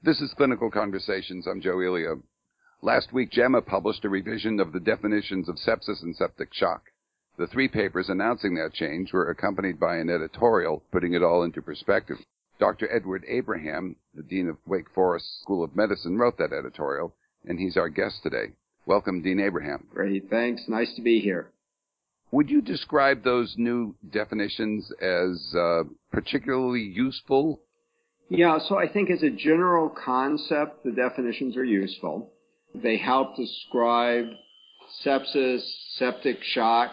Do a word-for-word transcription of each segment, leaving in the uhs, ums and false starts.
This is Clinical Conversations. I'm Joe Elia. Last week, JAMA published a revision of the definitions of sepsis and septic shock. The three papers announcing that change were accompanied by an editorial putting it all into perspective. Doctor Edward Abraham, the Dean of Wake Forest School of Medicine, wrote that editorial, and he's our guest today. Welcome, Dean Abraham. Great, thanks. Nice to be here. Would you describe those new definitions as uh, particularly useful? Yeah, so I think as a general concept, the definitions are useful. They help describe sepsis, septic shock,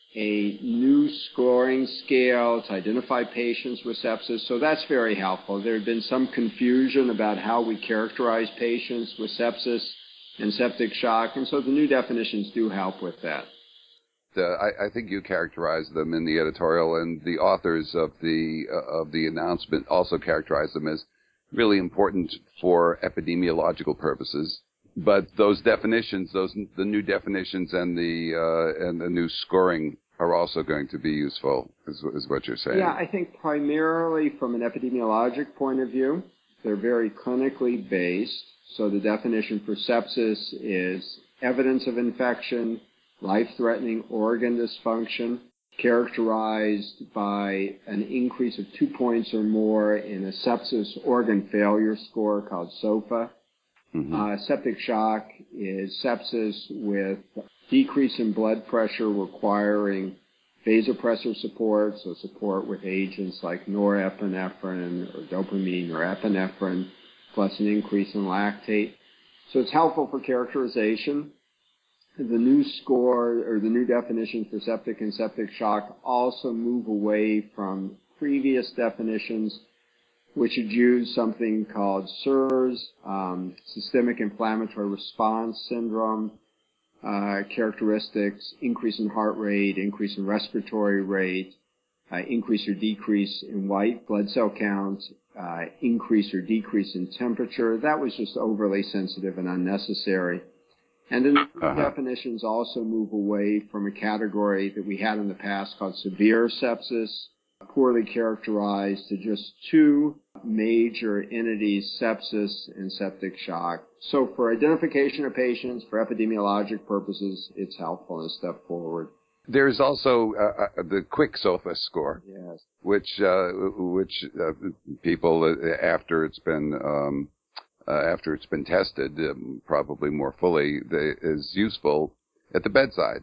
a new scoring scale to identify patients with sepsis. So that's very helpful. There had been some confusion about how we characterize patients with sepsis and septic shock, and so the new definitions do help with that. Uh, I, I think you characterized them in the editorial, and the authors of the uh, of the announcement also characterized them as really important for epidemiological purposes. But those definitions, those the new definitions, and the uh, and the new scoring are also going to be useful, is, is what you're saying. Yeah, I think primarily from an epidemiologic point of view, they're very clinically based. So the definition for sepsis is evidence of infection, life-threatening organ dysfunction, characterized by an increase of two points or more in a sepsis organ failure score called SOFA. Mm-hmm. Uh, septic shock is sepsis with decrease in blood pressure requiring vasopressor support, so support with agents like norepinephrine or dopamine or epinephrine, plus an increase in lactate. So it's helpful for characterization. The new score, or the new definitions for septic and septic shock, also move away from previous definitions, which had used something called S I R S, um, Systemic Inflammatory Response Syndrome, uh, characteristics, increase in heart rate, increase in respiratory rate, uh, increase or decrease in white blood cell count, uh, increase or decrease in temperature. That was just overly sensitive and unnecessary. And then uh-huh. definitions also move away from a category that we had in the past called severe sepsis, poorly characterized, to just two major entities, sepsis and septic shock. So for identification of patients, for epidemiologic purposes, it's helpful and a step forward. There's also uh, uh, the quick SOFA score, yes. which uh, which uh, people, uh, after it's been um, Uh, after it's been tested, um, probably more fully, the, is useful at the bedside.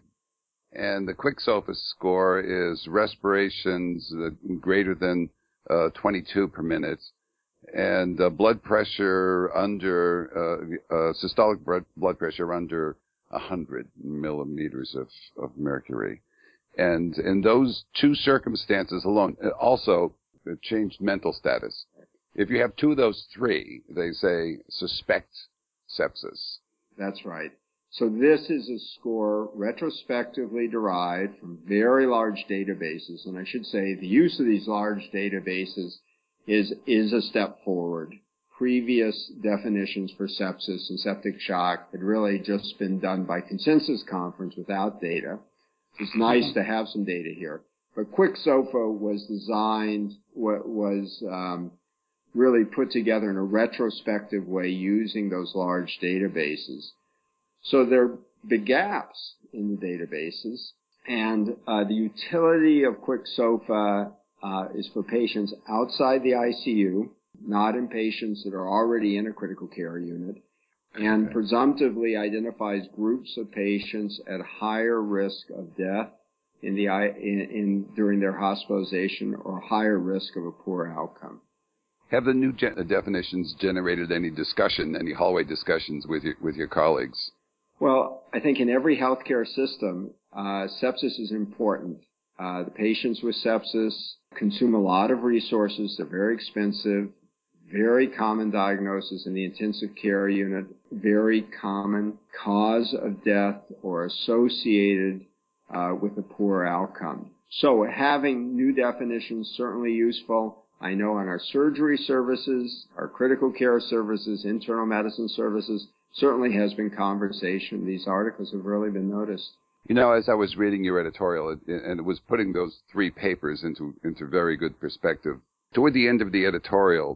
And the quick SOFA score is respirations uh, greater than uh, twenty-two per minute, and uh, blood pressure under, uh, uh, systolic blood pressure under one hundred millimeters of, of mercury. And in those two circumstances alone, also it changed mental status. If you have two of those three, they say suspect sepsis. That's right. So this is a score retrospectively derived from very large databases. And I should say the use of these large databases is, is a step forward. Previous definitions for sepsis and septic shock had really just been done by consensus conference without data. It's nice to have some data here. But Quick SOFA was designed, was, um, really put together in a retrospective way using those large databases. So there are big gaps in the databases, and uh, the utility of Quick SOFA uh, is for patients outside the I C U, not in patients that are already in a critical care unit, and okay. presumptively identifies groups of patients at higher risk of death in the in, in during their hospitalization or higher risk of a poor outcome. Have the new gen- definitions generated any discussion, any hallway discussions with your, with your colleagues? Well, I think in every healthcare system, uh, sepsis is important. Uh, the patients with sepsis consume a lot of resources. They're very expensive, very common diagnosis in the intensive care unit, very common cause of death or associated uh, with a poor outcome. So having new definitions certainly useful. I know on our surgery services, our critical care services, internal medicine services, certainly has been conversation. These articles have really been noticed. You know, as I was reading your editorial, and it was putting those three papers into, into very good perspective, toward the end of the editorial,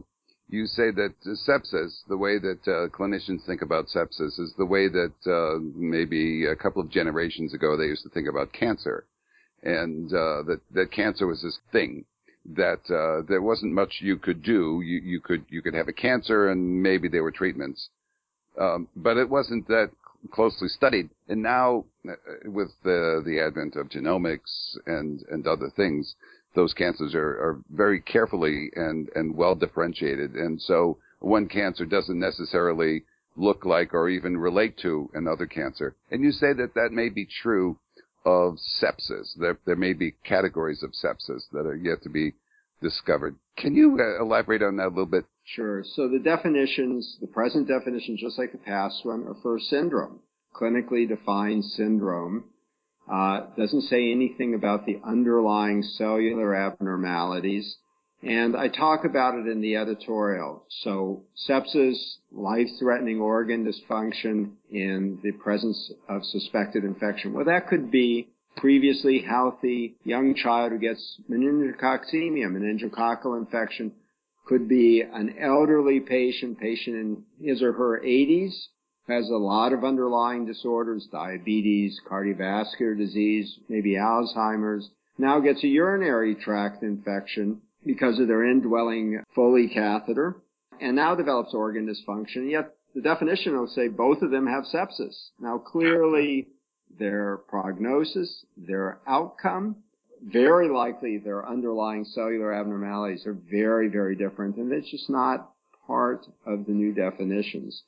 you say that uh, sepsis, the way that uh, clinicians think about sepsis, is the way that uh, maybe a couple of generations ago they used to think about cancer, and uh, that that cancer was this thing that uh, there wasn't much you could do. You you could you could have a cancer, and maybe there were treatments, um, but it wasn't that closely studied. And now, uh, with the the advent of genomics and and other things, those cancers are, are very carefully and, and well differentiated. And so one cancer doesn't necessarily look like or even relate to another cancer. And you say that that may be true of sepsis. There, there may be categories of sepsis that are yet to be discovered. Can you uh, elaborate on that a little bit? Sure. So the definitions, the present definition, just like the past one, are for syndrome, clinically defined syndrome. Uh, doesn't say anything about the underlying cellular abnormalities. And I talk about it in the editorial. So sepsis, life-threatening organ dysfunction in the presence of suspected infection. Well, that could be previously healthy young child who gets meningococcemia, meningococcal infection. Could be an elderly patient, patient in his or her eighties, has a lot of underlying disorders, diabetes, cardiovascular disease, maybe Alzheimer's, now gets a urinary tract infection because of their indwelling Foley catheter, and now develops organ dysfunction, yet the definition will say both of them have sepsis. Now clearly their prognosis, their outcome, very likely their underlying cellular abnormalities are very, very different, and it's just not part of the new definitions.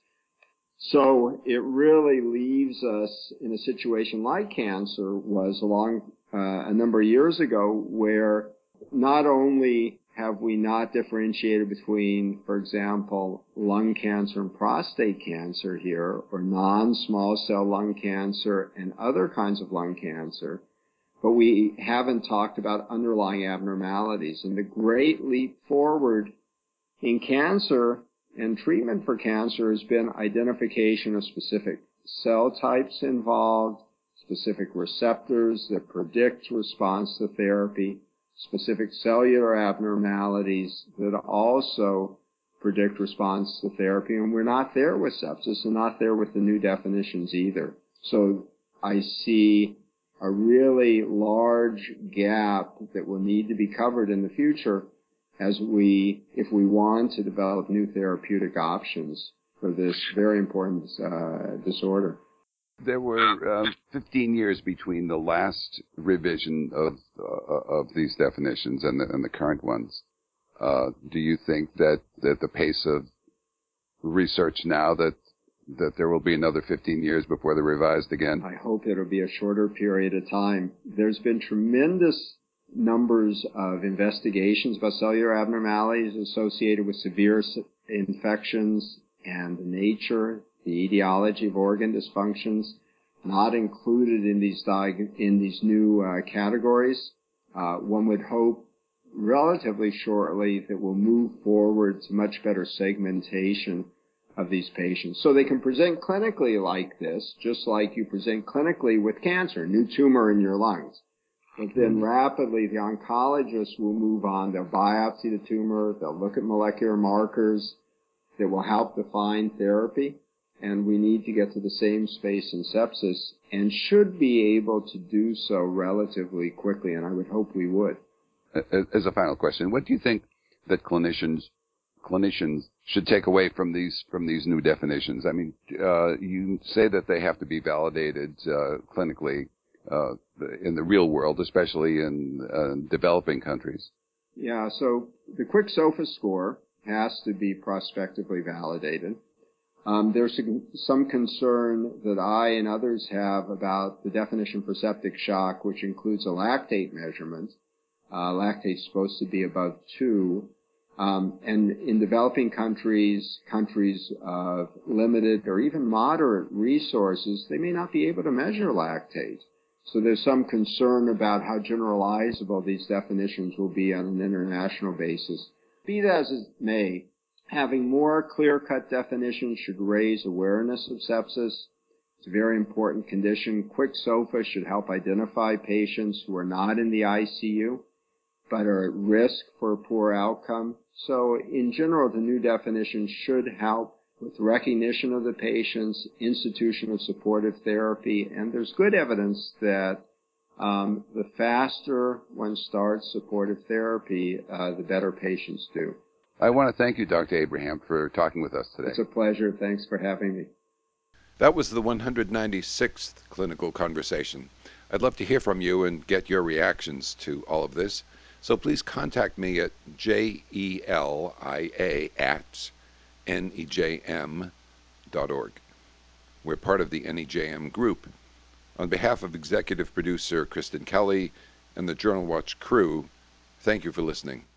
So it really leaves us in a situation like cancer was along uh, a number of years ago, where not only have we not differentiated between, for example, lung cancer and prostate cancer here, or non-small cell lung cancer and other kinds of lung cancer, but we haven't talked about underlying abnormalities. And the great leap forward in cancer and treatment for cancer has been identification of specific cell types involved, specific receptors that predict response to therapy, specific cellular abnormalities that also predict response to therapy. And we're not there with sepsis and not there with the new definitions either. So I see a really large gap that will need to be covered in the future as we, if we want to develop new therapeutic options for this very important uh, disorder. There were um, fifteen years between the last revision of uh, of these definitions and the, and the current ones. Uh, do you think that, that the pace of research now, that that there will be another fifteen years before they're revised again? I hope it'll be a shorter period of time. There's been tremendous numbers of investigations about cellular abnormalities associated with severe infections and the nature, the etiology of organ dysfunctions, not included in these diag- in these new uh, categories. Uh, one would hope relatively shortly that we'll move forward to much better segmentation of these patients, so they can present clinically like this, just like you present clinically with cancer, new tumor in your lungs. But then rapidly the oncologist will move on. They'll biopsy the tumor. They'll look at molecular markers that will help define therapy. And we need to get to the same space in sepsis and should be able to do so relatively quickly. And I would hope we would. As a final question, what do you think that clinicians clinicians should take away from these from these new definitions? I mean, uh, you say that they have to be validated uh, clinically. Uh, in the real world, especially in uh, developing countries. Yeah, so the Quick SOFA score has to be prospectively validated. Um, there's some concern that I and others have about the definition for septic shock, which includes a lactate measurement. Uh, lactate is supposed to be above two. Um, and in developing countries, countries of limited or even moderate resources, they may not be able to measure lactate. So there's some concern about how generalizable these definitions will be on an international basis. Be that as it may, having more clear-cut definitions should raise awareness of sepsis. It's a very important condition. Quick SOFA should help identify patients who are not in the I C U but are at risk for a poor outcome. So in general, the new definition should help with recognition of the patient's institution of supportive therapy, and there's good evidence that um, the faster one starts supportive therapy, uh, the better patients do. I want to thank you, Doctor Abraham, for talking with us today. It's a pleasure. Thanks for having me. That was the one hundred ninety-sixth Clinical Conversation. I'd love to hear from you and get your reactions to all of this. So please contact me at J E L I A at N E J M dot org. We're part of the N E J M group. On behalf of executive producer Kristen Kelly and the Journal Watch crew, thank you for listening.